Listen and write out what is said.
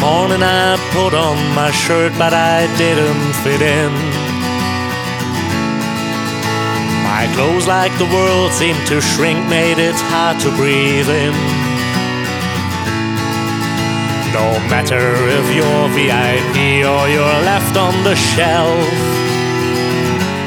morning I put on my shirt, but I didn't fit in. My clothes, like the world seemed to shrink, made it hard to breathe in. No matter if you're VIP or you're left on the shelf,